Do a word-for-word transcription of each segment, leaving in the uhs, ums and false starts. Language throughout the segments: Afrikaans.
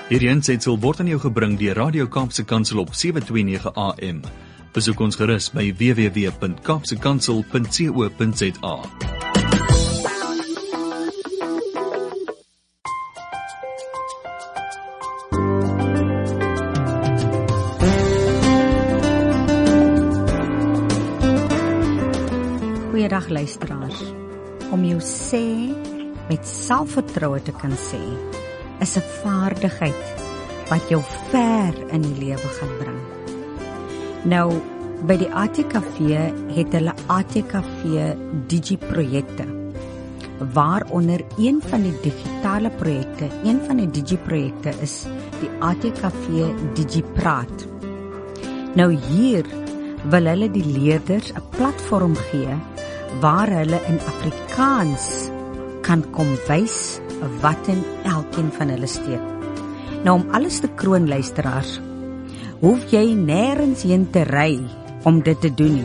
Hierdie aansetsel word aan jou gebring deur Radio Kaapse Kansel op sewe twee nege A M. Besoek ons gerus by w w w punt kaapse kansel punt co punt za. Goeiedag luisteraars. Om jou sê met selfvertroue te kan sê, is 'n vaardigheid wat jou ver in die lewe gaan bring. Nou, by die A T K V het hulle A T K V Digi-projekte, waaronder een van die digitale projekte, een van die Digi-projekte is die A T K V Digi-praat. Nou hier wil hulle die leerders 'n platform gee waar hulle in Afrikaans kan kom wys wat in elkeen van hulle steek. Nou om alles te kroon luisteraars, hoef jy nêrens heen te ry om dit te doen nie.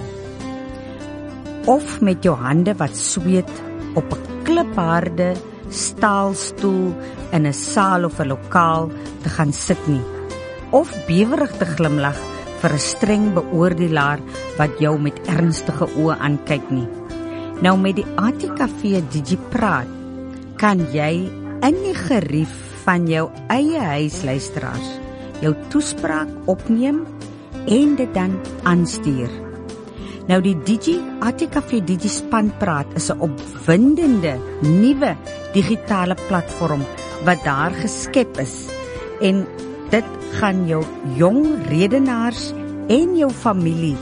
Of met jou hande wat sweet op 'n klipharde staalstoel in 'n saal of 'n lokaal te gaan sit nie. Of bewerig te glimlag vir 'n streng beoordelaar wat jou met ernstige oë aankyk nie. Nou met die A T K V Digi-praat kan jy in die gerief van jou eie huis luisteraars jou toespraak opneem en dit dan aanstuur. Nou die Digi A T K V Digi Spanpraat is 'n opwindende nuwe digitale platform wat daar geskep is en dit gaan jou jong redenaars en jou familie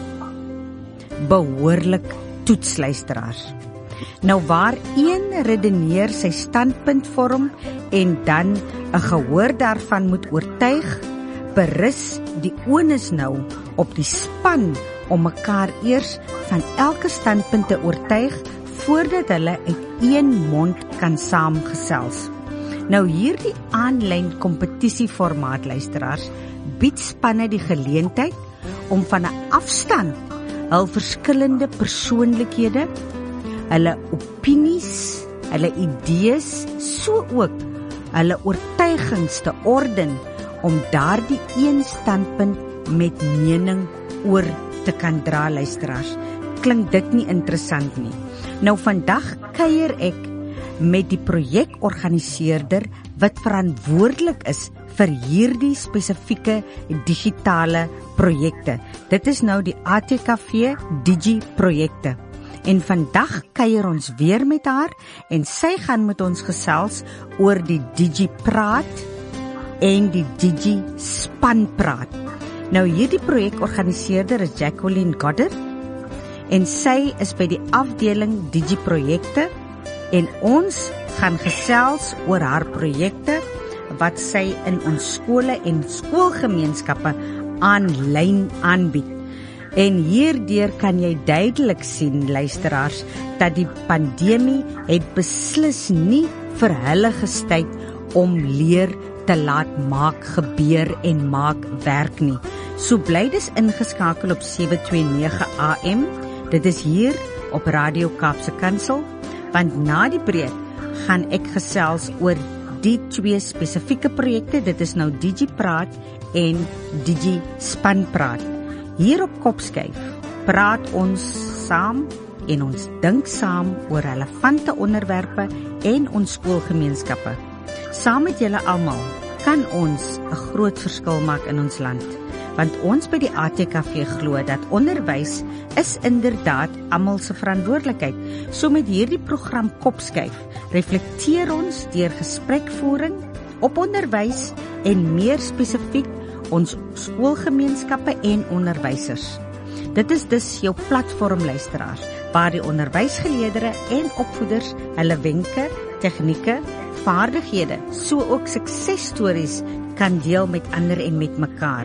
behoorlik toets luisteraars. Nou waar een redeneer sy standpunt vorm en dan 'n gehoor daarvan moet oortuig, berus die onus nou op die span om mekaar eers van elke standpunt te oortuig voordat hulle uit een mond kan saamgesels. Nou hierdie aanlyn kompetisieformaat luisteraars bied spanne die geleentheid om van 'n afstand hul verskillende persoonlikhede, hulle opinies, hulle idees, so ook hulle oortuigings te orden om daardie een standpunt met mening oor te kan dra luisteraars. Klink dit nie interessant nie? Nou vandag kuier ek met die projekorganiseerder wat verantwoordelik is vir hierdie spesifieke digitale projekte. Dit is nou die A T K V Digi-projekte. En vandag kuier ons weer met haar en sy gaan met ons gesels oor die Digi-praat en die Digi-spanpraat. Nou hierdie projekorganiseerder is Jacqueline Goddard en sy is by die afdeling Digi-projekte en ons gaan gesels oor haar projekte wat sy in ons skole en skoolgemeenskappe aanlyn aanbied. En hierdeur kan jy duidelik sien, luisteraars, dat die pandemie het beslis nie vir hulle gestuit om leer te laat maak, gebeur en maak werk nie. So bly dus ingeskakel op sewe twee nege A M. Dit is hier op Radio Kaapse Kansel, want na die breek gaan ek gesels oor die twee spesifieke projekte. Dit is nou Digi-praat en Digi-spanpraat. Hier op Kopskuif praat ons saam en ons dink saam oor relevante onderwerpe en ons skoolgemeenskappe. Saam met julle almal kan ons 'n groot verskil maak in ons land, want ons by die A T K V glo dat onderwys is inderdaad almal se verantwoordelikheid. So met hierdie program Kopskuif reflekteer ons deur gesprekvoering op onderwys en meer spesifiek ons skoolgemeenskappe en onderwysers. Dit is dus jou platform luisteraars, waar die onderwysgeleerders en opvoeders hulle wenke, tegnieke, vaardighede, so ook suksesstories kan deel met ander en met mekaar.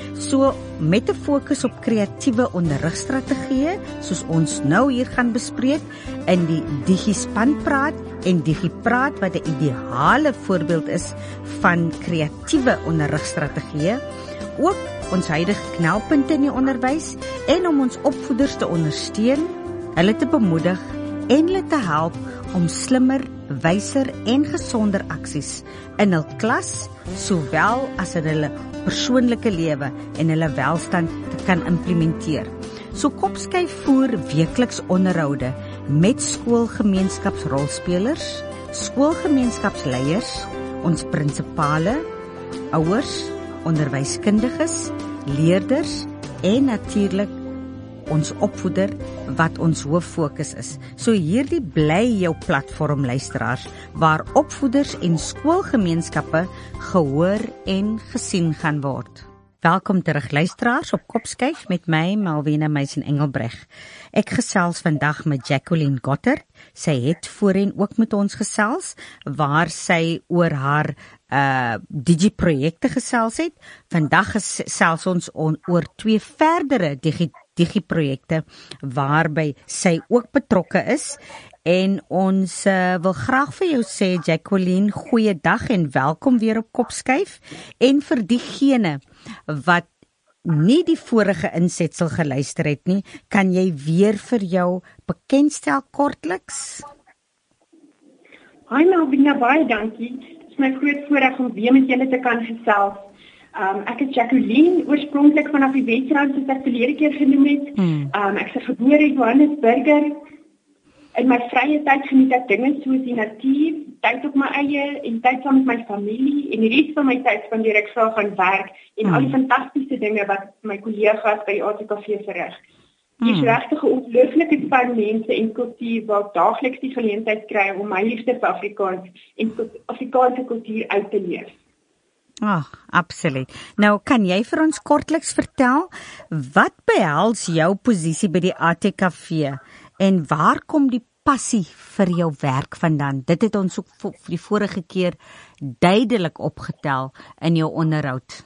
So met 'n fokus op kreatiewe onderrigstrategieë, soos ons nou hier gaan bespreek in die Digi-spanpraat en Digi-praat wat 'n ideale voorbeeld is van kreatiewe onderrigstrategieë, ook ons huidige knelpunte in die onderwys en om ons opvoeders te ondersteun, hulle te bemoedig en hulle te help om slimmer, wyser en gesonder aksies in hul klas, sowel as in hulle persoonlike lewe en hulle welstand te kan implementeer. So Kopskyf voer weekliks onderhoude met skoolgemeenskapsrolspelers, skoolgemeenskapsleiers, ons prinsipale, ouers, onderwyskundiges, leerders en natuurlik ons opvoeder wat ons hoof fokus is. So hierdie bly jou platform luisteraars waar opvoeders en skoolgemeenskappe gehoor en gesien gaan word. Welkom terug luisteraars op Kopskyf met my Malvina Meisen Engelbreg. Ek gesels vandag met Jacqueline Gotter. Sy het voorheen ook met ons gesels waar sy oor haar uh digiprojekte gesels het. Vandag gesels ons on, oor twee verdere digi digiprojekte waarby sy ook betrokke is. En ons uh, wil graag vir jou sê, Jacqueline, goeiedag en welkom weer op Kopskyf. En vir diegene wat nie die vorige insetsel geluister het nie, kan jy weer vir jou bekendstel kortliks? Hi Malvina, baie dankie. Dit is my groot voorreg om weer met julle te kan gesels. Um, ek is Jacqueline, oorspronklik vanaf die Wesrand, soos ek verlede keer genoem het. Hmm. Um, ek is gebore in Johannesburger. In my vrye tyd geniet ek dinge soos die natuur, tyd op my eie en tyd saam met my familie en die res van my tyd spandeer ek graag aan werk en mm. al die fantastiese dinge wat my kollegas by die A T K V verrig. Dit is mm. regtig 'n ongelooflike span mense en kultuur wat daagliks die geleentheid kry om my liefde vir Afrikaans en Afrikaanse kultuur uit te leef. Ah, oh, absoluut. Nou, kan jy vir ons kortliks vertel, wat behels jou posisie by die A T K V en waar kom die passie vir jou werk vandaan? Dit het ons ook vir die vorige keer duidelik opgetel in jou onderhoud.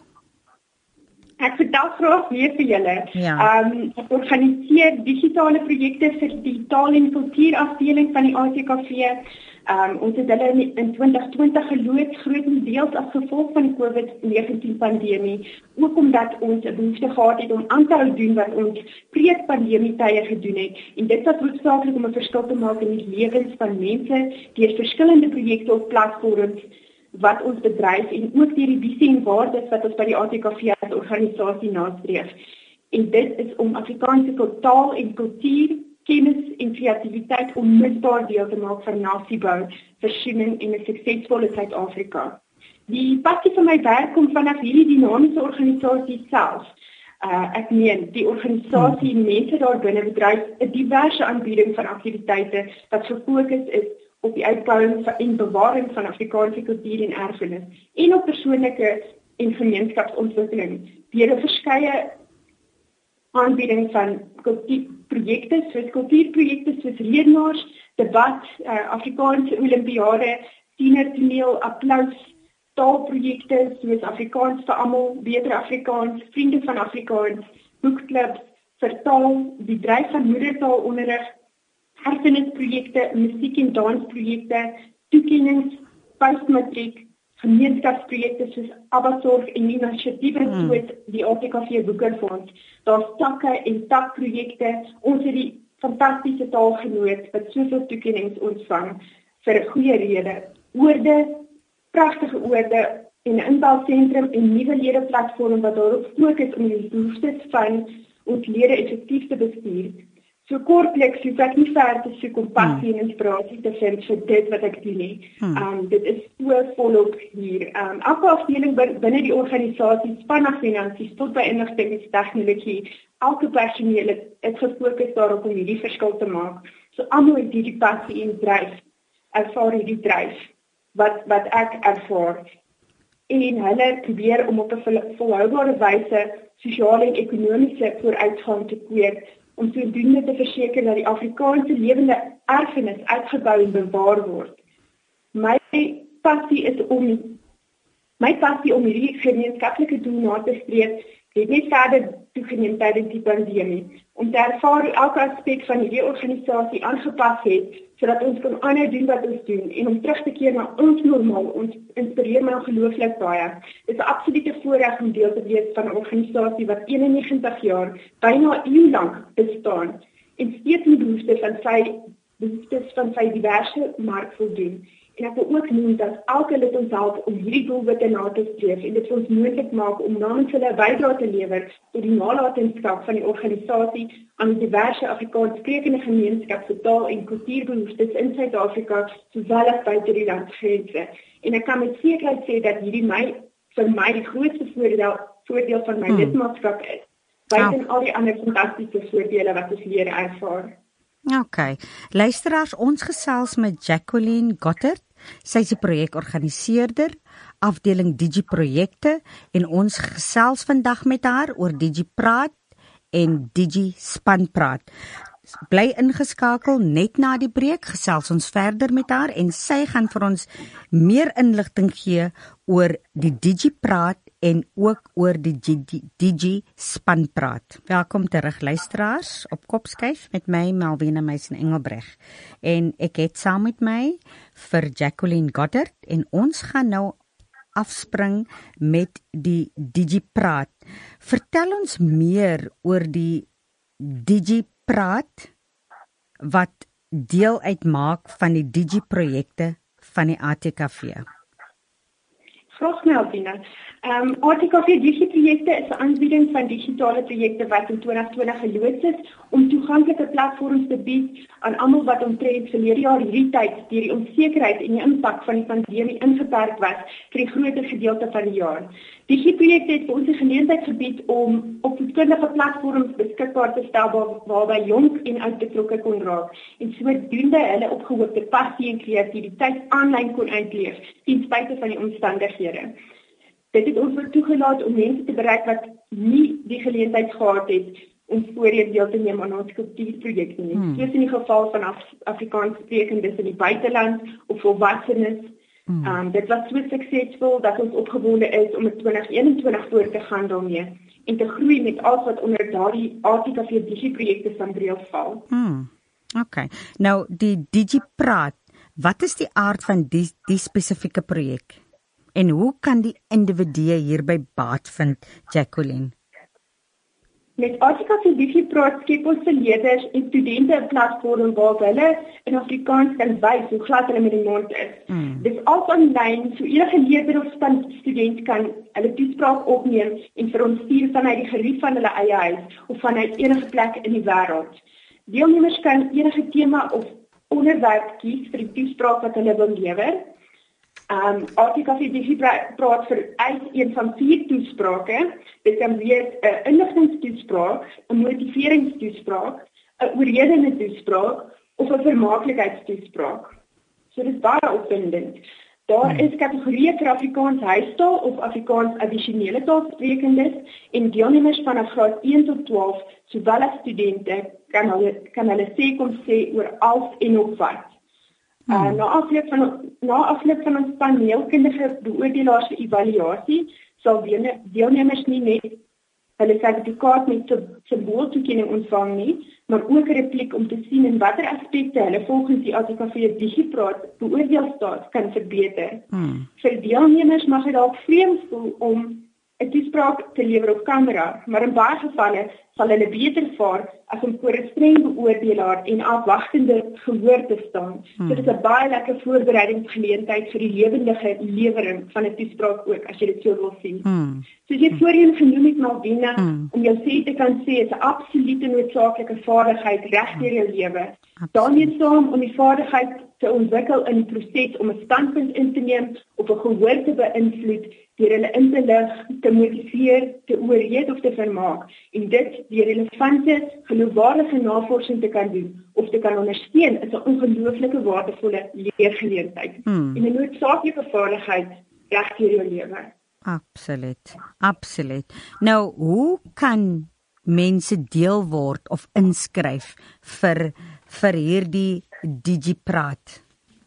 Ek vertel graag weer vir julle. Ja. Um, ek organiseer digitale projekte vir die taal- en kultuurafdeling van die A T K V. Um, ons het hulle in twintig twintig geloods, grotendeels as gevolg van die COVID negentien pandemie, ook omdat ons 'n behoefte gehad het om aan te hou doen wat ons pre-pandemie tye gedoen het. En dit was noodsaaklik om 'n verskil te maak in die lewens van mense deur verskillende projekte op platforms wat ons bedryf en ook deur die visie en waardes wat ons by die A T K V as organisasie nastreef. En dit is om Afrikaanse taal en kultuur, kennis en kreatiwiteit onmisbaar deel te maak van nasiebou, versoening en 'n suksesvolle Suid-Afrika. Die passie van my werk kom vanaf hierdie dinamiese organisasie self. Uh, ek meen, die organisasie en mense daar binne bedryf 'n diverse aanbieding van aktiwiteite wat gefokus is op die uitbouing en bewaring van Afrikaanse kultuur en erfenis en op persoonlike en gemeenskapsontwikkeling deur 'n verskeie aanbieding van kultuurprojekte, soos kultuurprojekte soos redenaars, debat, uh, Afrikaanse Olimpiade, tienertoneel, applaus, taalprojekte soos Afrikaans vir almal, Beter Afrikaans, Vriende van Afrikaans, boekklubs, vertaal, die dryf van moedertaalonderrig, erfenisprojekte, musiek- en dansprojekte, toekennings, postmatriek, gemeenskapsprojekte soos Abbasorg en inisiatiewe hmm. soos die A T K V Boekerfonds. Daar's takke en takprojekte. Ons het die fantastiese taalgenoot wat soveel toekennings ontvang vir 'n goeie rede. Oorde, pragtige oorde en 'n inbelsentrum en nuwe ledeplatform wat daarop fokus om die behoeftes van ons lede effektief te bestuur. So kortliks, hoef ek nie ver te soek om passie hmm. en inspirasie te vind vir dit wat ek doen nie. Hmm. Um, dit is so volop hier. Um, elke afdeling binne die organisasie, span af finansies tot by inligtingstegnologie, elke personeel het, het gefokus daarop om hierdie verskil te maak. So almal het hierdie passie en dryf, ervaar hierdie dryf, wat, wat ek ervaar. En hulle probeer om op 'n volhoubare wyse sosiale en ekonomiese vooruitgang te kweek, om sodoende te verseker dat die Afrikaanse lewende erfenis uitgebou en bewaar word. My passie is om my passie om hierdie gemeenskaplike doel na te streef, het net verder toegeneem tydens die pandemie, om te ervaar hoe elke aspek van hierdie organisasie aangepas het, sodat ons kan aanhou doen wat ons doen, en om terug te keer na ons normaal, ons inspireer my ongelooflik baie. Dit is 'n absolute voorreg om deel te wees van 'n organisasie wat eenennegentig jaar, byna eeu lank bestaan, en steeds die behoefte van sy behoeftes van sy diverse mark voldoen. En ek wil ook noem dat elke lid ons help om hierdie doelwitte na te streef en dit vir ons moontlik maak om namens hulle 'n bydrae te lewer tot die nalatenskap van die organisasie aan die diverse Afrikaanssprekende gemeenskap se taal- en kultuurbehoeftes in Suid-Afrika sowel as buite die landsgrense. En ek kan met sekerheid sê dat hierdie my vir my die grootste voordeel voordeel van my hmm. lidmaatskap is. Buiten al die ander fantastiese voordele wat ons lede ervaar. OK. Luisteraars, ons gesels met Jacqueline Goddard. Sy is die projekorganiseerder, afdeling Digi-projekte en ons gesels vandag met haar oor Digi-praat en Digi-spanpraat. Bly ingeskakel, net na die breek gesels ons verder met haar en sy gaan vir ons meer inligting gee oor die Digi-praat en ook oor die Digi-spanpraat. Welkom terug luisteraars op Kopskuif met my Malvina Meisen Engelbreg. En ek het saam met my vir Jacqueline Goddard en ons gaan nou afspring met die Digi-praat. Vertel ons meer oor die Digi-praat wat deel uitmaak van die Digi-projekte van die A T K V. Graag Melvina. Um, A T K V Digi-projekte is 'n aanbieding van digitale projekte wat in twintig twintig geloods is om toeganklike platforms te bied aan almal wat omtrent verlede jaar hierdie tyd deur die onsekerheid en die impak van die pandemie ingeperk was vir die groter gedeelte van die jaar. Digi-projekte het vir ons die geleentheid gebied om opvoedkundige platforms beskikbaar te stel waar, waarby jonk en oud betrokke kon raak en sodoende hulle opgehoopte passie en kreatiwiteit aanlyn kon uitleef ten spyte van die omstandighede. Dit het ons toegelaat om mense te bereik wat nie die geleentheid gehad het om voorheen deel te neem aan ons kultuurprojekte nie. Hmm. Soos in die geval van Af- Afrikaanssprekendes in die buiteland of volwassenes. Hmm. Um, dit was so suksesvol dat ons opgewonde is om in twintig eenentwintig voor te gaan daarmee en te groei met alles wat onder daardie A T K V Digi-projekte van deel val. Hmm. OK. Nou die Digi-praat, wat is die aard van die, die spesifieke projek? En hoe kan die individue hierby baat vind, Jacqueline? Met A T K V Digi-praat skep ons vir leerders en studente 'n platform waar hulle in Afrikaans kan wys hoe glad hulle met die mond is. Mm. Dit is al aanlyn, so enige leerder of student kan hulle toespraak opneem en vir ons stuur vanuit die gerief van hulle eie huis of vanuit enige plek in die wêreld. Deelnemers kan enige tema of onderwerp kies vir die toespraak wat hulle wil lewer. Um, A T K V Digi-praat vereis een van vier toesprake. Dit kan wees 'n inligtingstoespraak, 'n motiveringstoespraak, 'n oorredende toespraak of 'n vermaaklikheidstoespraak. So dit is baie opwindend. Daar is kategorieë vir Afrikaans huistaal of Afrikaans addisionele taalsprekendes en deelnemers vanaf graad een tot twaalf, sowel as studente, kan hulle kan hulle sê kom sê oor alles en nog wat. Uh, na afloop van na afloop van ons paneelkundige beoordelaars se evaluasie sal deelnemers nie net hulle sertifikaat met symbooltoekenning ontvang nie, maar ook 'n repliek om te sien in watter aspekte hulle volgens die A T K V Digi-praat beoordeelstaat kan verbeter. Hmm. Vir deelnemers mag dit dalk vreemd voel om 'n toespraak te lewer op kamera, maar in baie gevalle sal hulle beter vaar as om voor 'n streng beoordelaar en afwagtende gehoor te staan. Hmm. So dit is 'n baie lekker voorbereidingsgeleentheid vir die lewendige lewering van 'n toespraak ook, as jy dit so wil sien. Hmm. Soos jy voorheen genoem het, Malvina, hmm. om jou sê te kan sê is 'n absolute noodsaaklike vaardigheid reg deur jou lewe. Daarmee saam om die vaardigheid te ontwikkel in die proses om 'n standpunt in te neem of 'n gehoor te beïnvloed deur hulle in te lig, te motiveer, te oorreed of te vermaak en dit deur relevante, geloofwaardige navorsing te kan doen of te kan ondersteun is 'n ongelooflike waardevolle leergeleentheid hmm. en 'n noodsaaklike vaardigheid reg deur jou lewe. Absoluut, absoluut. Nou, hoe kan mense deel word of inskryf vir vir hierdie Digi-praat?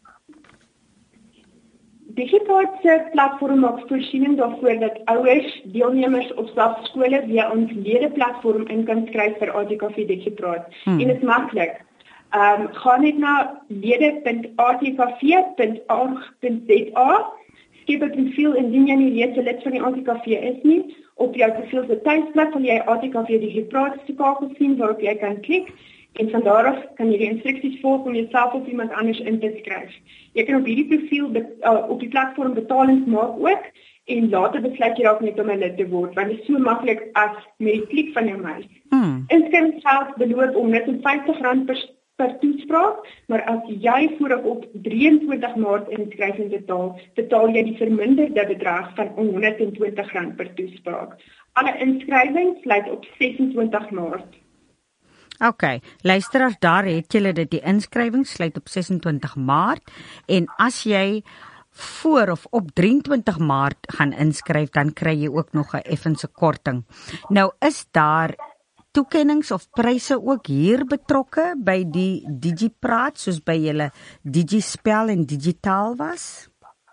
Digi-praat se platform maak voorsiening daarvoor dat ouers, deelnemers of selfs skole via ons lede-platform in kan skryf vir A T K V Digi-praat. Hmm. En dit is maklik. Um, gaan net na lede punt a t k v punt org punt z a, skep 'n profiel indien jy nie reeds 'n lid van die A T K V is nie. Op jou profiel se tuisblad sal jy A T K V Digi-praat skakel sien waarop jy kan klik. En van daar af kan jy die instruksies volg om jouself of iemand anders in te skryf. Jy kan op hierdie profiel uh, op die platform betalings maak ook en later besluit jy dalk net om 'n lid te word, want dit is so maklik as met die klik van jou muis. Hmm. Inskrywingsgeld beloop om net vyftig rand per, per toespraak, maar as jy vooraf op drieëntwintig Maart inskrywing betaal, betaal jy die verminderde bedrag van honderd en twintig rand per toespraak. Alle inskrywings sluit op sesentwintig Maart. OK, luisteraars, daar het julle dit, die inskrywing sluit op sesentwintig Maart en as jy voor of op drieëntwintig Maart gaan inskryf, dan kry jy ook nog 'n effense korting. Nou is daar toekennings of pryse ook hier betrokke by die DigiPraat, soos by julle DigiSpel en Digitaal was?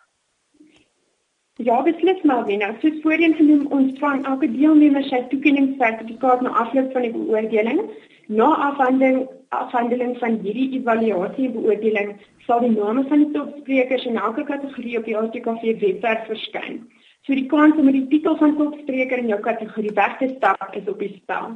Ja, beslis Malvina. Soos voorheen genoem, ontvang elke deelnemer sy toekenningssertifikaat na afloop van die beoordeling. Na afhandeling, afhandeling van hierdie evaluasie en beoordeling sal die name van die topsprekers in elke kategorie op die A T K V webwerf verskyn. So die kans om met die titel van topspreker in jou kategorie weg te stap is op die spel.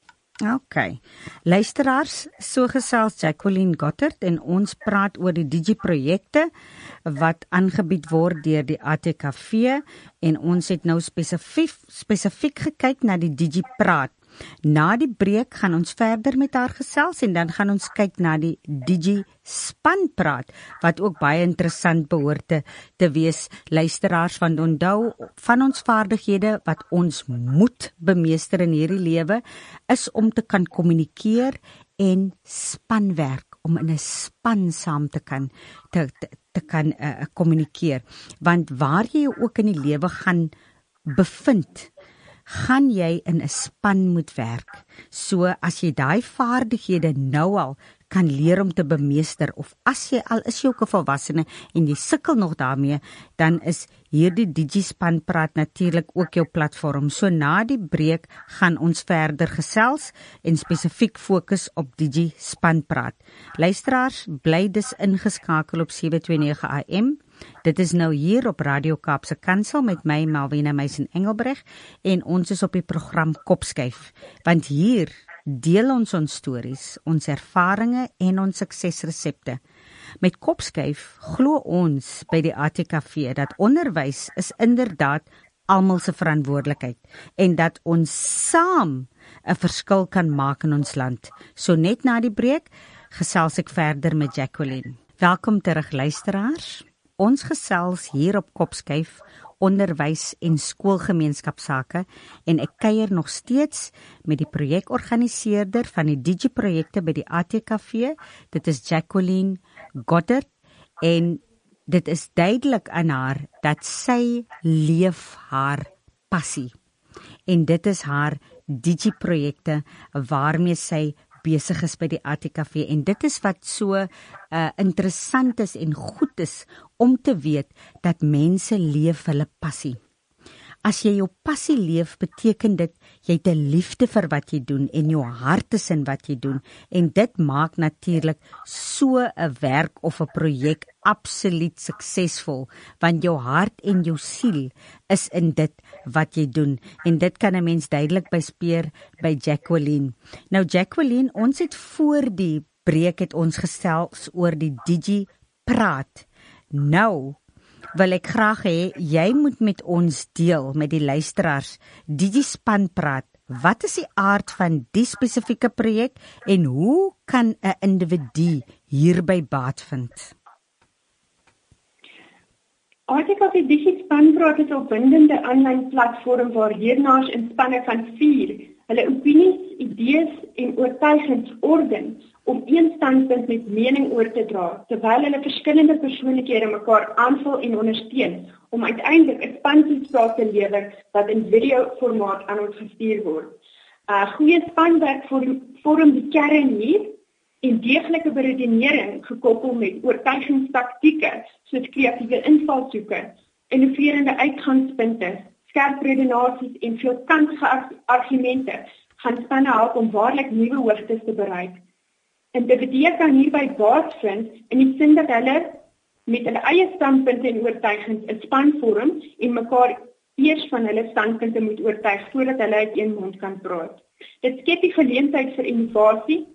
OK. Luisteraars, so gesels Jacqueline Goddard en ons praat oor die Digi-projekte wat aangebied word deur die A T K V en ons het nou spesifiek spesifiek gekyk na die DigiPraat. Na die breek gaan ons verder met haar gesels en dan gaan ons kyk na die Digi-Spanpraat wat ook baie interessant behoort te, te wees. Luisteraars, van onthou van ons vaardighede wat ons moet bemeester in hierdie lewe is om te kan kommunikeer en spanwerk, om in 'n span saam te kan te, te, te kan uh, kommunikeer. Want waar jy ook in die lewe gaan bevind, gaan jy in 'n span moet werk. So as jy daai vaardighede nou al kan leer om te bemeester, of as jy al is jy ook 'n volwassene en jy sukkel nog daarmee, dan is hierdie Digi-Spanpraat natuurlik ook jou platform. So na die breek gaan ons verder gesels en spesifiek fokus op Digi-Spanpraat. Luisteraars, bly dus ingeskakel op sewe twee nege A M. Dit is nou hier op Radio Kaapse Kansel met my Malvina Meisen Engelbreg en ons is op die program Kopskuif, want hier deel ons ons stories, ons ervarings en ons suksesresepte. Met Kopskuif glo ons by die A T K V dat onderwys is inderdaad almal se verantwoordelikheid en dat ons saam 'n verskil kan maak in ons land. So net na die breek gesels ek verder met Jacqueline. Welkom terug luisteraars. Ons gesels hier op Kopskuif onderwys en skoolgemeenskapsake en ek kuier nog steeds met die projekorganiseerder van die Digi-projekte by die A T K V. Dit is Jacqueline Goddard en dit is duidelik aan haar dat sy leef haar passie en dit is haar Digi-projekte waarmee sy besig is by die A T K V en dit is wat so uh, interessant is en goed is om te weet dat mense leef hulle passie. As jy jou passie leef, beteken dit jy het 'n liefde vir wat jy doen en jou hart is in wat jy doen en dit maak natuurlik so 'n werk of 'n projek absoluut suksesvol want jou hart en jou siel is in dit wat jy doen en dit kan 'n mens duidelik bespeur by Jacqueline. Nou Jacqueline, ons het voor die breek het ons gesels oor die Digi-Praat. Nou wil ek graag hê jy moet met ons deel met die luisteraars Digi-Spanpraat. Wat is die aard van die spesifieke projek en hoe kan 'n individu hierby baat vind? A T K V Digi-Spanpraat is 'n opwindende aanlyn platform waar leernaars in spanne van vier hulle opinies, idees en oortuigings orden om een standpunt met mening oor te dra, terwyl hulle verskillende persoonlikhede mekaar aanvul en ondersteun, om uiteindelik 'n spantoespraak te lewer wat in video-formaat aan ons gestuur word. Uh, goeie spanwerk vorm, vorm die kern hier en deeglike beredenering gekoppel met oortuigingstaktieke soos kreatiewe invalshoeke, innoverende uitgangspunte, skerp redenasies en veelkantige argumente gaan spanne help om waarlik nuwe hoogtes te bereik. Individue kan hierby baat vind in die sin dat hulle met hulle eie standpunte en oortuigings 'n span vorm en mekaar eers van hulle standpunte moet oortuig voordat hulle uit een mond kan praat. Dit skep die geleentheid vir innovasie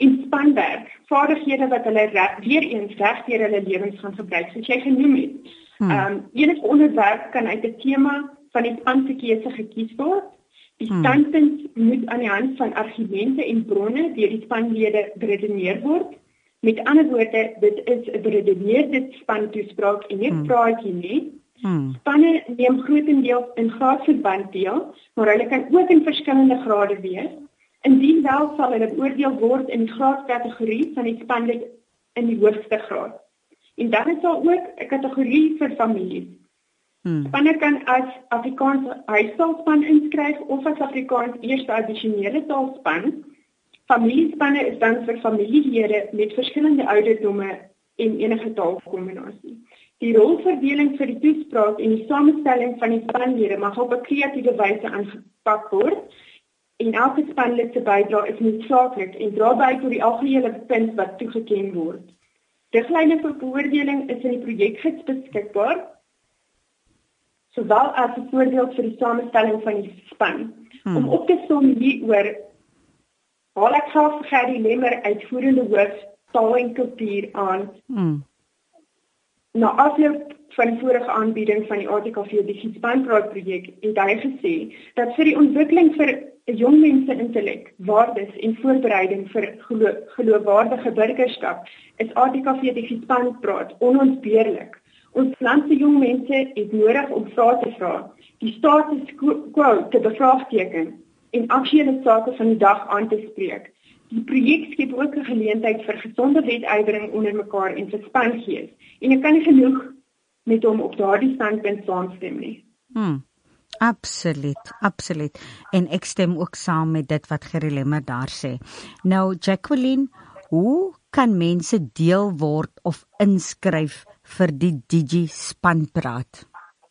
en spanwerk, vaardighede wat hulle re- weer eens reg deur hulle lewens gaan gebruik, soos jy genoem het. Hmm. Um, enige onderwerp kan uit 'n tema van die span se keuse gekies word. Die standpunt moet aan die hand van argumente en bronne deur die spanlede beredeneer word. Met ander woorde, dit is 'n beredeneerde spantoespraak en nie 'n praatjie nie. Hmm. Spanne neem grootendeels in graadverband deel, maar hulle kan ook in verskillende grade wees. Indien wel sal hulle beoordeel word in die graadkategorie van die spanlid in die hoogste graad. En dan is daar ook 'n kategorie vir families. Hmm. Spanne kan as Afrikaans huistaalspan inskryf of as Afrikaans eerste addisionele taalspan. Familiespanne is dan vir familielede met verskillende ouderdomme en enige taalkombinasie. Die rolverdeling vir die toespraak en die samestelling van die spanlede mag op 'n kreatiewe wyse aangepak word. En elke spanlid se bydrae is noodsaaklik en dra by tot die algehele punt wat toegeken word. Riglyne vir beoordeling is in die projekgids beskikbaar, sowel as 'n voorbeeld vir die samestelling van die span. Hmm. Om op te som hieroor, haal ek graag Gerry Lemmer, uitvoerende hoof taal en kultuur aan. Hmm. Na afloop van die vorige aanbieding van die A T K V die Spanpraat projek het hy gesê dat vir die ontwikkeling vir jong mense intellek, waardes en voorbereiding vir gelo geloofwaardige burgerskap is A T K V die Spanpraat onontbeerlik. Ons land se jong mense het nodig om vrae te vra, die status quo te bevraagteken en aktuele sake van die dag aan te spreek. Die projek skep ook 'n geleentheid vir gesonde wetywering onder mekaar en vir spangees. En ek kan nie genoeg met hom op daardie standpunt saamstem nie. Hmm. Absoluut, absoluut. En ek stem ook saam met dit wat Gerry Lemmer daar sê. Nou, Jacqueline, hoe kan mense deel word of inskryf vir die Digi Spanpraat?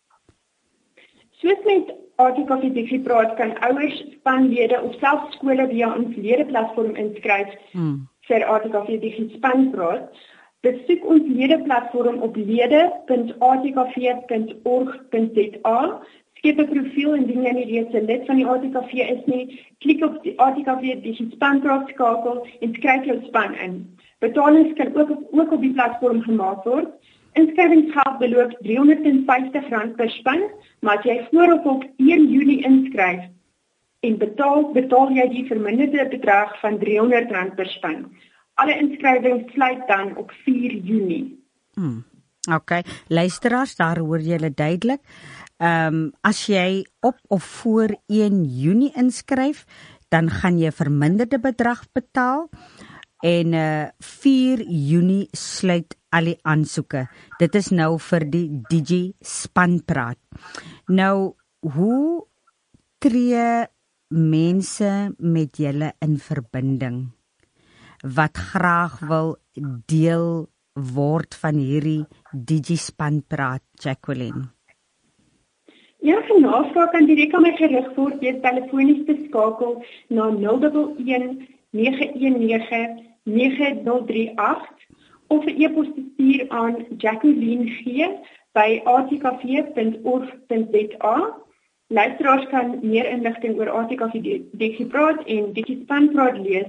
Soos met A T K V Digipraat kan ouers, spanlede of selfs skole via ons ledeplatform inskryf hmm. vir A T K V Digi Spanpraat. Besoek ons ledeplatform op lede punt a t k v punt org punt z a. Skep 'n profiel indien jy nie reeds 'n lid van die A T K V is nie. Klik op die A T K V Digi Spanpraat skakel en skryf jou span in. Betalings kan ook op, ook op die platform gemaak word. Inskrywingsgeld beloop driehonderdvyftig rand per span, maar as jy voorop op een Junie inskryf en betaal, betaal jy die verminderde bedrag van driehonderd rand per span. Alle inskrywings sluit dan op vier Junie. Hmm. OK, luisteraars, daar hoor julle duidelik. Ehm um, as jy op of voor een Junie inskryf, dan gaan jy 'n verminderde bedrag betaal en uh, vier Junie sluit al die aansoeke. Dit is nou vir die Digi Spanpraat. Nou, hoe tree mense met julle in verbinding wat graag wil deel word van hierdie Digi Spanpraat, Jacqueline? Ja, vir navraag kan direk aan my gerig word deur telefonies te skakel na nul een een nege een nege nege nul drie agt of 'n e-pos te stuur aan Jacqueline G by a t k v punt org punt z a. Luisteraars kan meer inligting oor A T K V Digipraat en Digi Spanpraat lees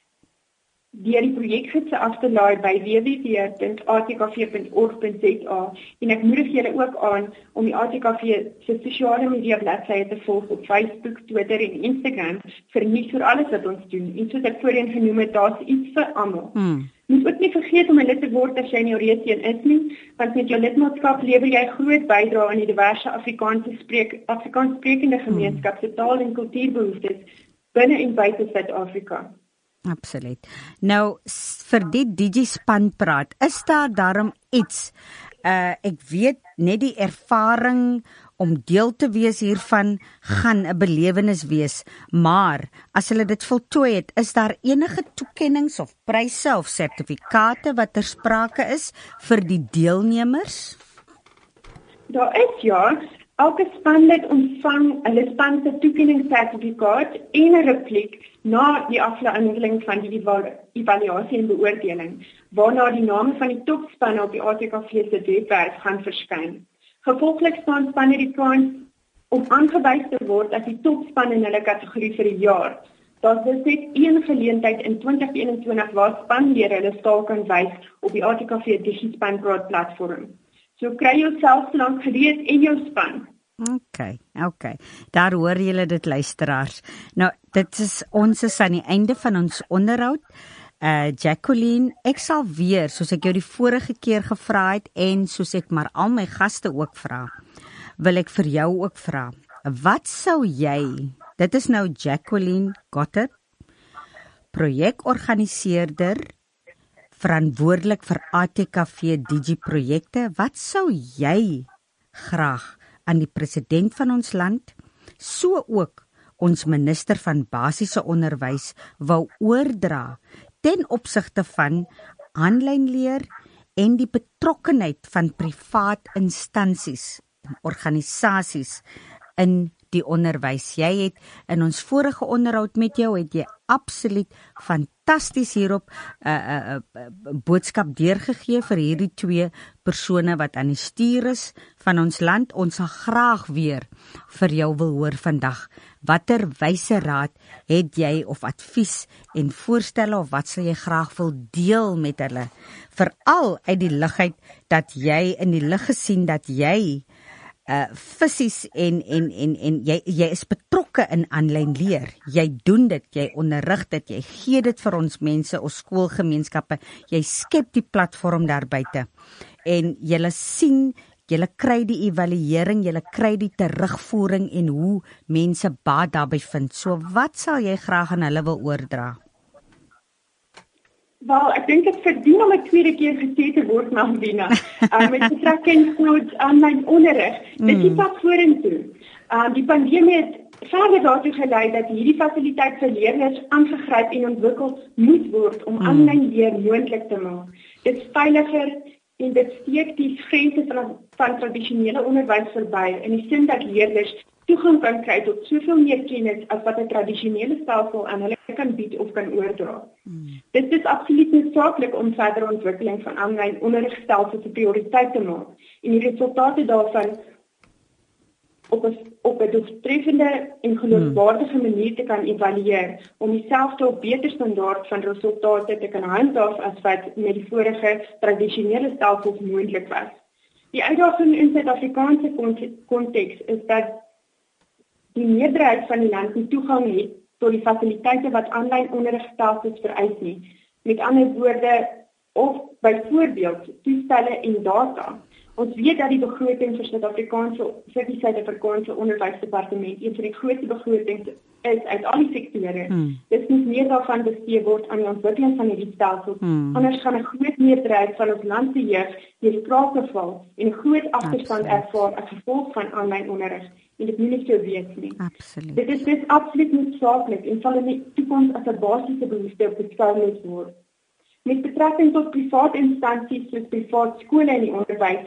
deur die projekgids af te laai by w w w punt a t k v punt org punt z a en ek moedig julle ook aan om die A T K V se sosiale media bladsye te volg op Facebook, Twitter en Instagram vir nuus oor alles wat ons doen. En soos ek voorheen genoem het, daar's iets vir almal. Hmm. Moet ook nie vergeet om 'n lid te word as jy nie reeds een is nie, want met jou lidmaatskap lewer jy groot bydrae aan die diverse Afrikaanse spreek Afrikaans sprekende gemeenskap se taal en kultuurbehoeftes binne en buite Suid-Afrika. Absoluut. Nou, vir die Digi Spanpraat, is daar daarom iets, uh, ek weet net die ervaring om deel te wees hiervan gaan 'n belewenis wees, maar as hulle dit voltooi het, is daar enige toekennings of pryse of sertifikate wat ter sprake is vir die deelnemers? Daar is ja. Elke spanlid ontvang 'n span se toekenningssertifikaat en 'n repliek na die afhandeling van die evaluasie en beoordeling, waarna die name van die topspanne op die A T K V se webwerf gaan verskyn. Gevolglik staan spanne die kans om aangewys te word as die topspan in hulle kategorie vir die jaar. Daar is net een geleentheid in twintig eenentwintig waar spanlede hulle staal kan wys op die A T K V DigiSpan Praat platform. So kry jouself lank gereed en jou span. OK, OK. Daar hoor julle dit, luisteraars. Nou, dit is ons is aan die einde van ons onderhoud. Uh, Jacqueline, ek sal weer, soos ek jou die vorige keer gevra het en soos ek maar al my gaste ook vra, wil ek vir jou ook vra. Wat sou jy, dit is nou Jacqueline Gottert, projekorganiseerder, verantwoordelik vir A T K V Digi-projekte, wat sou jy graag aan die president van ons land, so ook ons minister van basiese onderwys wou oordra ten opsigte van aanlyn leer en die betrokkenheid van privaat instansies, organisasies in die onderwys. Jy het in ons vorige onderhoud met jou, het jy absoluut fantasties hierop 'n uh, uh, uh, boodskap deurgegee vir hierdie twee persone wat aan die stuur is van ons land. Ons sal graag weer vir jou wil hoor vandag. Watter wyse raad het jy of advies en voorstelle of wat sal jy graag wil deel met hulle? Veral uit die lig uit dat jy in die lig gesien dat jy Uh, fisies en, en, en, en jy, jy is betrokke in aanlyn leer. Jy doen dit, jy onderrig dit, jy gee dit vir ons mense, ons skoolgemeenskappe, jy skep die platform daar buite. En julle sien, julle kry die evaluering, julle kry die terugvoering en hoe mense baat daarby vind. So wat sal jy graag aan hulle wil oordra? Wel, ek dink dit verdien om 'n tweede keer gesê te word, Malvina. Um, met betrekking tot aanlyn onderrig, dit is die pad vorentoe. Um, die pandemie het verder daartoe gelei dat hierdie fasiliteit vir leerders aangegryp en ontwikkel moet word om aanlyn leer moontlik te maak. Dit is veiliger en dit steek die grense van, van tradisionele onderwys verby in die sin dat leerders toegang kan kry tot soveel meer kennis as wat 'n tradisionele stelsel aan hulle kan bied of kan oordra. Hmm. Dit is absoluut noodsaaklik om verdere ontwikkeling van aanlyn onderrigstelsels 'n prioriteit te maak en die resultate daarvan op 'n op 'n doeltreffende en geloofwaardige hmm. manier te kan evalueer om dieselfde op beter standaard van resultate te kan handhaaf as wat met die vorige tradisionele stelsels moontlik was. Die uitdaging in Suid-Afrikaanse konteks is dat die meerderheid van die land nie toegang het tot die fasiliteite wat aanlyn onderrigstelsels vereis nie. Met ander woorde, of byvoorbeeld toestelle en data. Ons weet dat die begroting vir Suid-Afrikaanse vir die Suid-Afrikaanse Onderwysdepartement een van die grootste begrotings is uit al die sektore. Hmm. Dit moet meer daarvan bestee word aan die ontwikkeling van hierdie stelsels. Hmm. Anders gaan 'n groot meerderheid van ons land se jeug deur sprake val en 'n groot agterstand ervaar as gevolg van aanlyn onderrig. En dit moet nie so wees nie. Absoluut. Dit is dus absoluut noodsaaklik en sal in die toekoms as 'n basiese behoefte beskou moet word. Met betrekking tot private instansies soos privaat skole in die onderwys,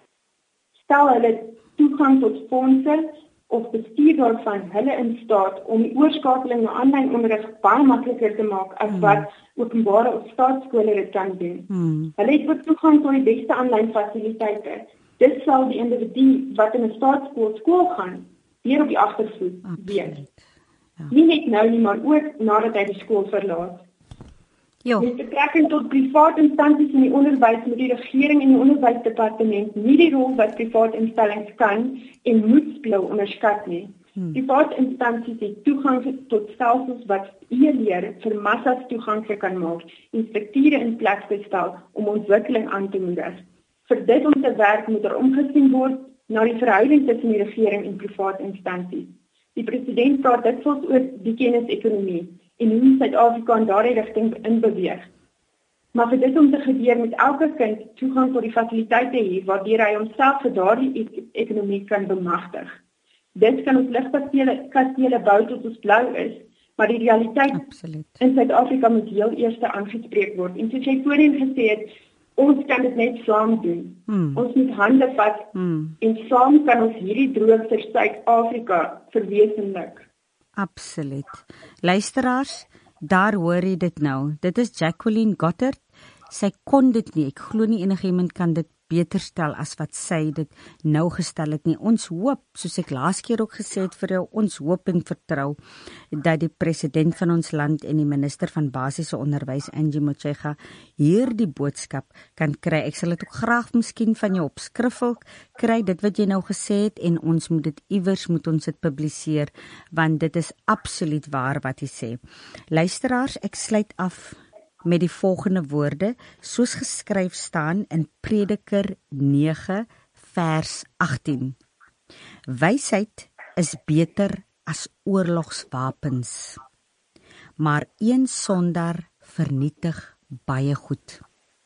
stel hulle toegang tot fondse of bestuur daarvan hulle in staat om die oorskakeling na aanlyn onderrig baie makliker te maak as hmm. wat openbare of staatskole dit kan doen. Hmm. Hulle het ook toegang tot die beste aanlyn fasiliteite. Dit sal die individu wat in 'n staatskool skool gaan, weer op die agtervoet wees. Ja. Nie net nou nie, maar ook nadat hy die skool verlaat. Jo. Met betrekking tot private instansies in die onderwys moet die regering en die onderwysdepartement nie die rol wat private instellings kan en moet speel onderskat nie. Hmm. Private instansies het toegang tot stelsels wat e-leer vir massas toeganklik kan maak en strukture in plek te stel om ontwikkeling aan te moedig. Vir dit om te werk moet er omgesien word na die verhouding tussen die regering en private instansies. Die president praat dikwels oor die kennisekonomie en hoe Suid-Afrika in daardie rigting in beweeg. Maar vir dit om te gebeur met elke kind toegang tot die fasiliteite hê waardeur hy homself vir daardie ekonomie kan bemagtig. Dit kan ons ligkastele kastele bou tot ons blou is, maar die realiteit Absoluut. in Suid-Afrika moet heel eers aangespreek word. En soos jy voorheen gesê het, ons kan dit net saam doen. Hmm. Ons moet hande vat hmm. en saam kan ons hierdie droom vir Suid-Afrika verwesenlik. Absoluut. Luisteraars, daar hoor jy dit nou. Dit is Jacqueline Gottert. Sy kon dit nie. Ek glo nie enigiemand kan dit beter stel as wat sy dit nou gestel het nie. Ons hoop, soos ek laas keer ook gesê het vir jou, ons hoop en vertrou dat die president van ons land en die minister van basiese onderwys, Angie Motshekga, hierdie boodskap kan kry. Ek sal dit ook graag miskien van jou op skriffel kry, dit wat jy nou gesê het, en ons moet dit iewers, moet ons dit publiseer, want dit is absoluut waar wat jy sê. Luisteraars, ek sluit af met die volgende woorde, soos geskryf staan in Prediker nege vers agttien. Wysheid is beter as oorlogswapens, maar een sondaar vernietig baie goed.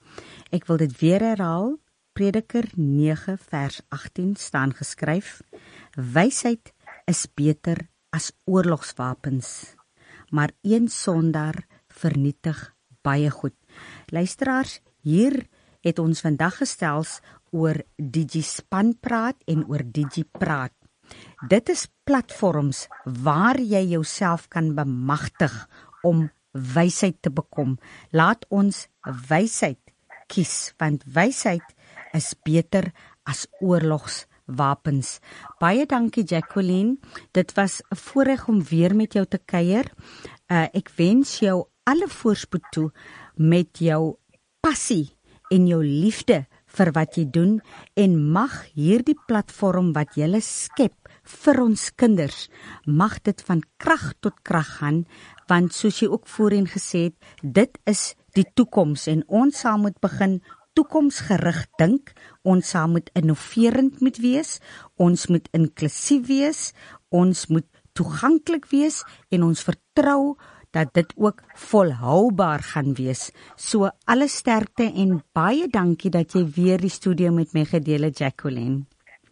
Ek wil dit weer herhaal, Prediker nege vers agttien staan geskryf, wysheid is beter as oorlogswapens, maar een sondaar vernietig baie goed. Luisteraars, hier het ons vandag gestels oor DigiSpan praat en oor DigiPraat. Dit is platforms waar jy jouself kan bemagtig om wysheid te bekom. Laat ons wysheid kies, want wysheid is beter as oorlogswapens. Baie dankie Jacqueline, dit was 'n voorreg om weer met jou te kuier. Uh, ek wens jou alle voorspoed toe met jou passie en jou liefde vir wat jy doen, en mag hierdie platform wat jy skep vir ons kinders, mag dit van krag tot krag gaan, want soos jy ook voorheen gesê het, dit is die toekoms, en ons sal moet begin toekomsgerig dink, ons sal moet innoverend moet wees, ons moet inklusief wees, ons moet toeganklik wees, en ons vertrou dat dit ook volhoubaar gaan wees. So alle sterkte en baie dankie dat jy weer die studio met my gedeel het, Jacqueline.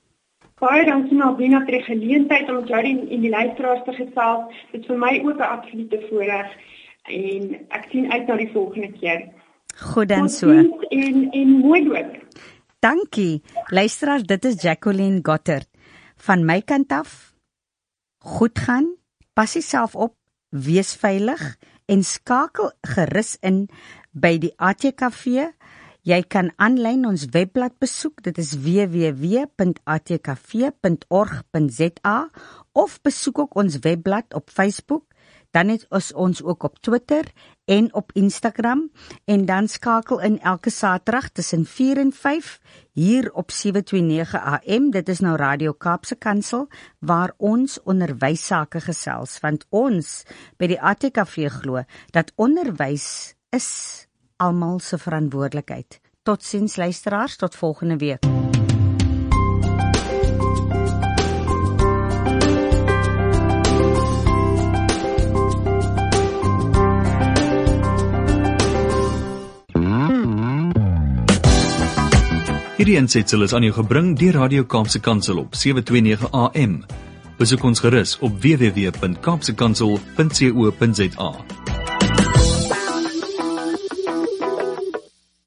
Baie dankie Malvina vir die geleentheid om jou en die luisteraars te gesels. Dit is vir my ook 'n absolute voorreg en ek sien uit na die volgende keer. Goed dan so. En en mooi dood. Dankie. Luisteraars, dit is Jacqueline Gottert. Van my kant af, goed gaan, pas jouself op, wees veilig en skakel gerus in by die A T K V. Jy kan aanlyn ons webblad besoek, dit is w w w punt a t k v punt org punt z a, of besoek ook ons webblad op Facebook, dan het ons ons ook op Twitter en op Instagram, en dan skakel in elke Saterdag tussen vier en vyf hier op sewe twee nege A M, dit is nou Radio Kaapse Kansel, waar ons onderwyssake gesels, want ons by die A T K V glo dat onderwys is almal se verantwoordelikheid. Totsiens luisteraars, tot volgende week. Hierdie aansetsel is aan jou gebring deur Radio Kaapse Kansel op sewe twee nege A M. Besoek ons gerus op w w w punt kaapse kansel punt co punt z a.